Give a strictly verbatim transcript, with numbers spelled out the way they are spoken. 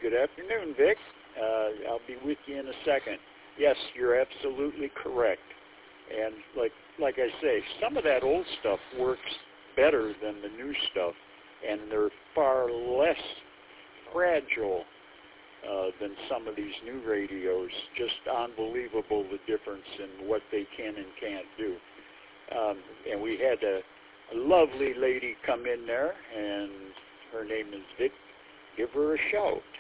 good afternoon, Vic. Uh, I'll be with you in a second. Yes, you're absolutely correct. And like like I say, some of that old stuff works better than the new stuff, and they're far less fragile uh, than some of these new radios. Just unbelievable the difference in what they can and can't do. Um, and we had a, a lovely lady come in there, and her name is Vic. Give her a shout.